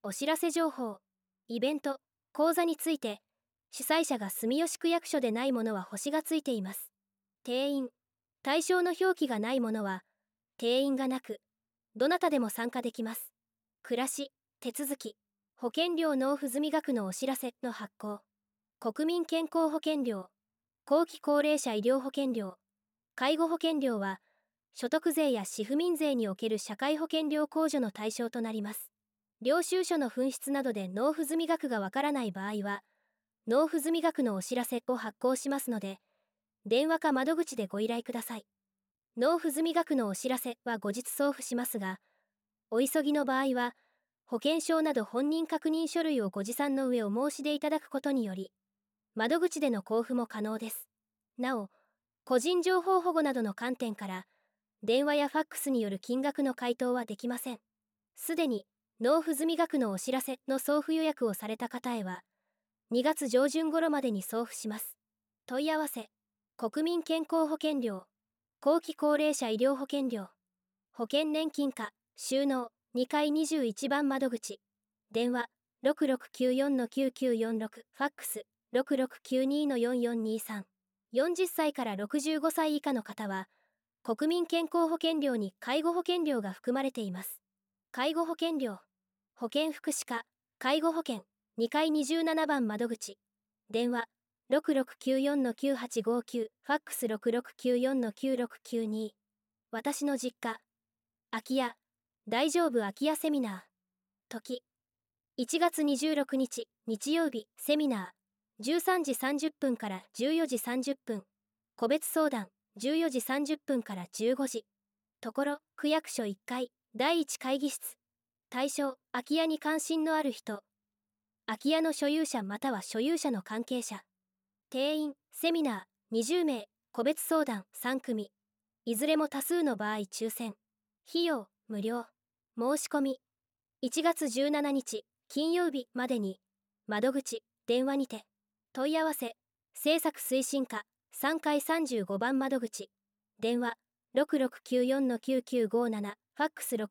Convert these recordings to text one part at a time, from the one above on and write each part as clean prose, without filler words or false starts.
お知らせ情報、イベント、講座について、主催者が住吉区役所でないものは星がついています。定員、対象の表記がないものは、定員がなく、どなたでも参加できます。暮らし、手続き、保険料納付済額のお知らせの発行、国民健康保険料、後期高齢者医療保険料、介護保険料は、所得税や市府民税における社会保険料控除の対象となります。領収書の紛失などで納付済額がわからない場合は、納付済額のお知らせを発行しますので、電話か窓口でご依頼ください。納付済額のお知らせは後日送付しますが、お急ぎの場合は、保険証など本人確認書類をご持参の上お申し出いただくことにより、窓口での交付も可能です。なお、個人情報保護などの観点から、電話やファックスによる金額の回答はできません。すでに、納付済額のお知らせの送付予約をされた方へは、2月上旬頃までに送付します。問い合わせ、国民健康保険料、後期高齢者医療保険料、保険年金課、収納、2階21番窓口、電話、6694-9946、ファックス、6692-4423。40歳から65歳以下の方は、国民健康保険料に介護保険料が含まれています。介護保険料、保健福祉課、介護保険、2階27番窓口、電話、6694-9859、ファックス6694-9692。私の実家、空き家、大丈夫空き家セミナー。時、1月26日、日曜日、セミナー、13時30分から14時30分。個別相談、14時30分から15時。ところ、区役所1階、第1会議室。対象、空き家に関心のある人。空き家の所有者または所有者の関係者。定員、セミナー、20名、個別相談、3組。いずれも多数の場合抽選。費用、無料。申し込み。1月17日、金曜日までに、窓口、電話にて。問い合わせ、政策推進課、3階35番窓口。電話、6694-9957、ファックス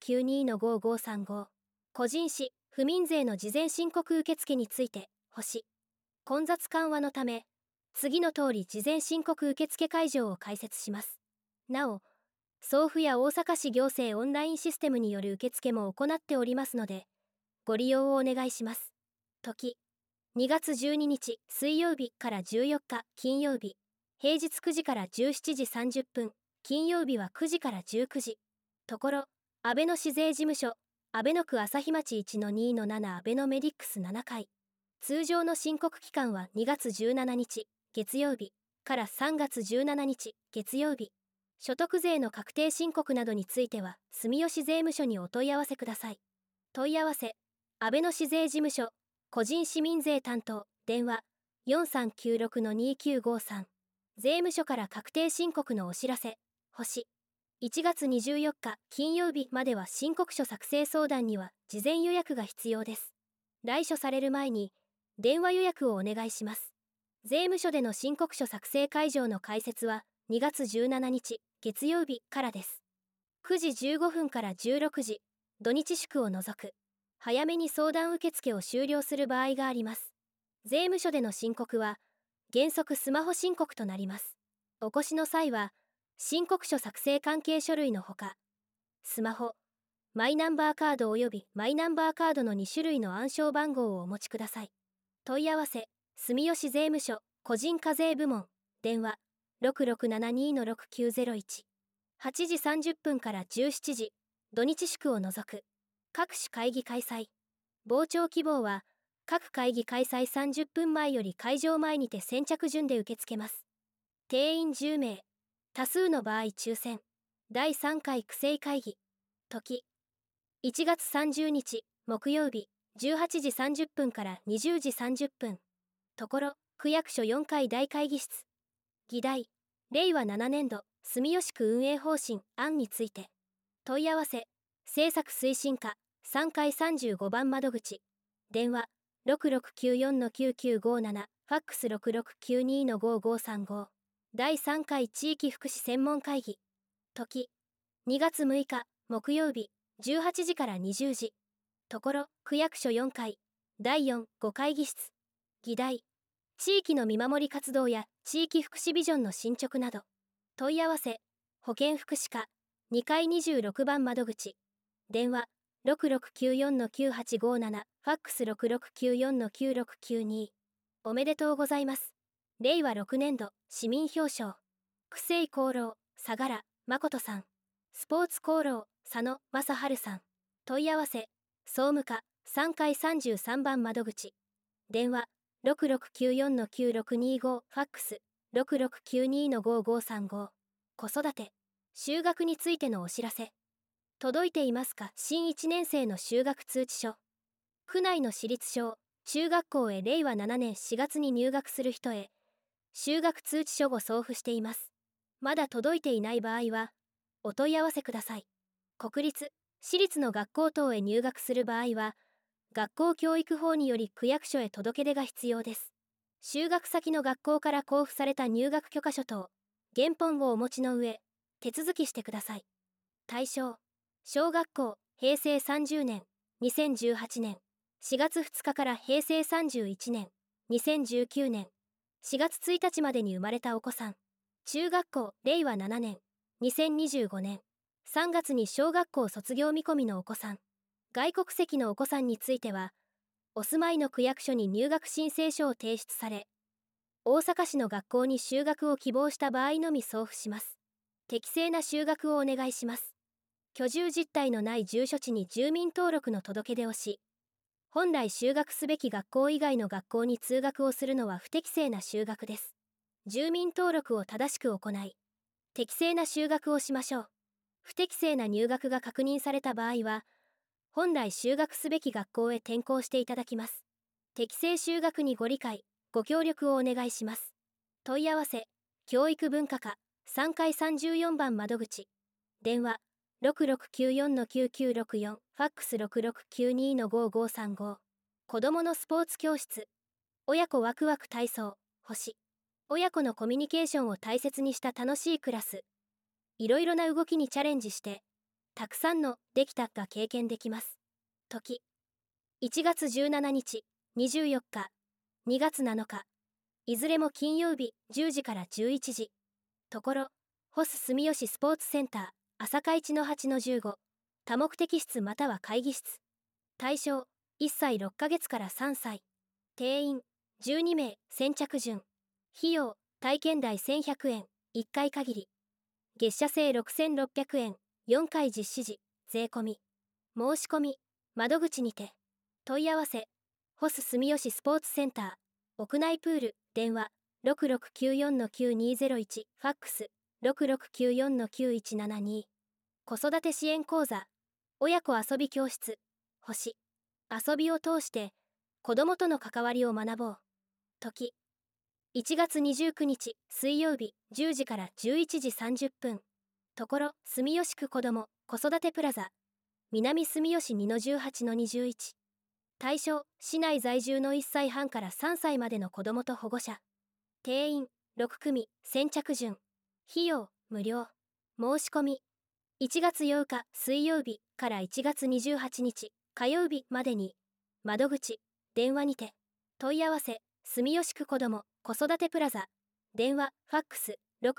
6692-5535。個人死、不民税の事前申告受付について、星。混雑緩和のため、次の通り事前申告受付会場を開設します。なお、送付や大阪市行政オンラインシステムによる受付も行っておりますので、ご利用をお願いします。時、2月12日水曜日から14日金曜日、平日9時から17時30分、金曜日は9時から19時。ところ、阿部野市税事務所、阿部野区朝日町 1-2-7 阿部野メディックス7階。通常の申告期間は2月17日月曜日から3月17日月曜日。所得税の確定申告などについては、住吉税務署にお問い合わせください。問い合わせ、阿部野市税事務所、個人市民税担当、電話、4396-2953。税務署から確定申告のお知らせ、星。1月24日金曜日までは申告書作成相談には事前予約が必要です。来所される前に、電話予約をお願いします。税務署での申告書作成会場の開設は、2月17日月曜日からです。9時15分から16時、土日祝を除く。早めに相談受付を終了する場合があります。税務署での申告は、原則スマホ申告となります。お越しの際は、申告書作成関係書類のほか、スマホ、マイナンバーカード及びマイナンバーカードの2種類の暗証番号をお持ちください。問い合わせ、住吉税務署、個人課税部門、電話、6672-6901。8時30分から17時、土日祝を除く。各種会議開催。傍聴希望は、各会議開催30分前より会場前にて先着順で受け付けます。定員10名。多数の場合抽選。第3回区政会議。時。1月30日、木曜日、18時30分から20時30分。ところ、区役所4階大会議室。議題、令和7年度、住吉区運営方針案について。問い合わせ、政策推進課、3階35番窓口。電話、6694-9957、ファックス6692-5535。第3回地域福祉専門会議。時、2月6日、木曜日、18時から20時。 ところ区役所4階第4、5会議室議題地域の見守り活動や地域福祉ビジョンの進捗など問い合わせ保健福祉課2階26番窓口電話6694-9857ファックス6694-9692おめでとうございます。令和6年度市民表彰区政功労相良誠さんスポーツ功労佐野正春さん問い合わせ総務課3階33番窓口電話6694-9625ファックス6692-5535子育て就学についてのお知らせ届いていますか？新1年生の就学通知書区内の私立小中学校へ令和7年4月に入学する人へ就学通知書を送付しています。まだ届いていない場合はお問い合わせください。国立私立の学校等へ入学する場合は学校教育法により区役所へ届け出が必要です。就学先の学校から交付された入学許可書等原本をお持ちの上手続きしてください。対象小学校平成30年2018年4月2日から平成31年2019年4月1日までに生まれたお子さん。中学校令和7年2025年3月に小学校卒業見込みのお子さん。外国籍のお子さんについてはお住まいの区役所に入学申請書を提出され大阪市の学校に就学を希望した場合のみ送付します。適正な就学をお願いします。居住実態のない住所地に住民登録の届け出をし本来就学すべき学校以外の学校に通学をするのは不適正な就学です。住民登録を正しく行い適正な就学をしましょう。不適正な入学が確認された場合は本来就学すべき学校へ転校していただきます。適正就学にご理解ご協力をお願いします。問い合わせ教育文化課3階34番窓口電話6694-9964ファックス6692-5535子どものスポーツ教室親子ワクワク体操星親子のコミュニケーションを大切にした楽しいクラスいろいろな動きにチャレンジしてたくさんのできたが経験できます。時1月17日24日2月7日いずれも金曜日10時から11時ところホス住吉スポーツセンター朝会1の8-15多目的室または会議室対象1歳6ヶ月から3歳定員12名先着順費用体験代1100円1回限り月謝制6600円4回実施時税込み申し込み窓口にて問い合わせホス住吉スポーツセンター屋内プール電話6694-9201ファックス6694-9172子育て支援講座親子遊び教室星遊びを通して子どもとの関わりを学ぼう時1月29日水曜日10時から11時30分ところ住吉区子ども子育てプラザ南住吉 2-18-21 対象市内在住の1歳半から3歳までの子どもと保護者定員6組先着順費用無料申し込み1月8日水曜日から1月28日火曜日までに窓口電話にて問い合わせ住吉区子ども子育てプラザ電話ファックス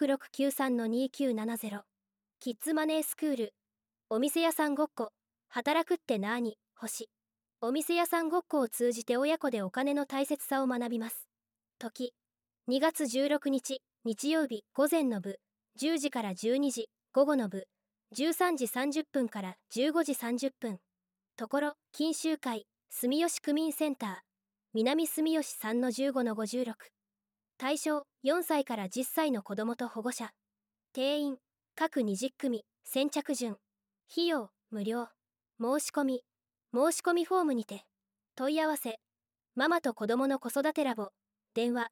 6693-2970キッズマネースクールお店屋さんごっこ働くってなーに星お店屋さんごっこを通じて親子でお金の大切さを学びます。時2月16日日曜日午前の部10時から12時午後の部13時30分から15時30分ところ錦秋会住吉区民センター南住吉 3-15-56 対象4歳から10歳の子どもと保護者定員各20組先着順費用無料申し込みフォームにて問い合わせママと子どもの子育てラボ電話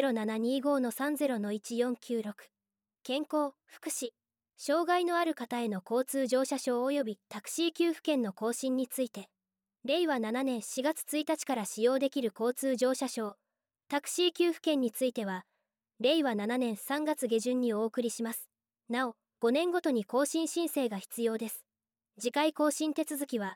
0725-30-1496健康福祉障害のある方への交通乗車証及びタクシー給付券の更新について令和7年4月1日から使用できる交通乗車証タクシー給付券については令和7年3月下旬にお送りします。なお5年ごとに更新申請が必要です。次回更新手続きは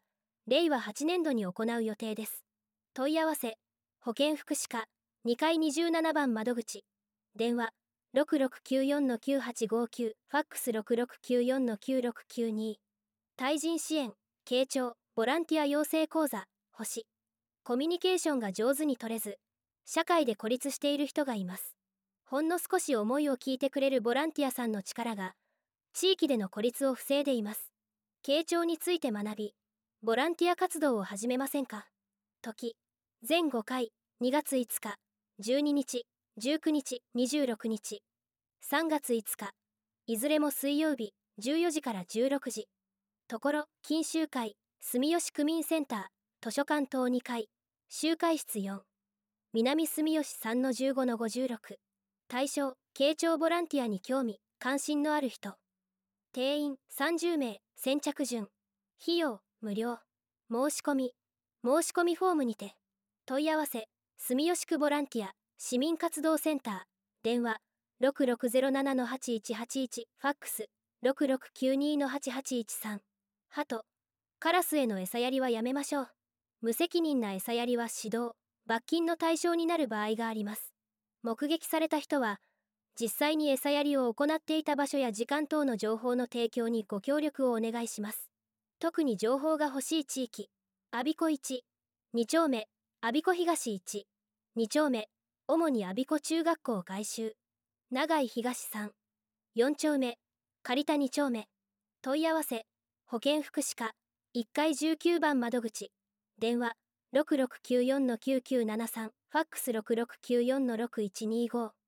令和8年度に行う予定です。問い合わせ、保健福祉課、2階27番窓口、電話、6694-9859、ファックス6694-9692。対人支援、傾聴、ボランティア養成講座、星。コミュニケーションが上手に取れず、社会で孤立している人がいます。ほんの少し思いを聞いてくれるボランティアさんの力が、地域での孤立を防いでいます。傾聴について学び、ボランティア活動を始めませんか？時、全5回、2月5日、12日、19日、26日。3月5日、いずれも水曜日、14時から16時。ところ、錦秋会、住吉区民センター、図書館棟2階、集会室4。南住吉 3-15-56。対象、傾聴ボランティアに興味、関心のある人。定員30名、先着順。費用、無料。申し込みフォームにて。問い合わせ、住吉区ボランティア、市民活動センター、電話、6607-8181、ファックス、6692-8813。鳩、カラスへの餌やりはやめましょう。無責任な餌やりは指導、罰金の対象になる場合があります。目撃された人は、実際に餌やりを行っていた場所や時間等の情報の提供にご協力をお願いします。特に情報が欲しい地域、我孫子1、2丁目、我孫子東1、2丁目、主に我孫子中学校外周、長井東3、4丁目、借田2丁目。問い合わせ、保健福祉課、1階19番窓口、電話、6694-9973、ファックス6694-6125。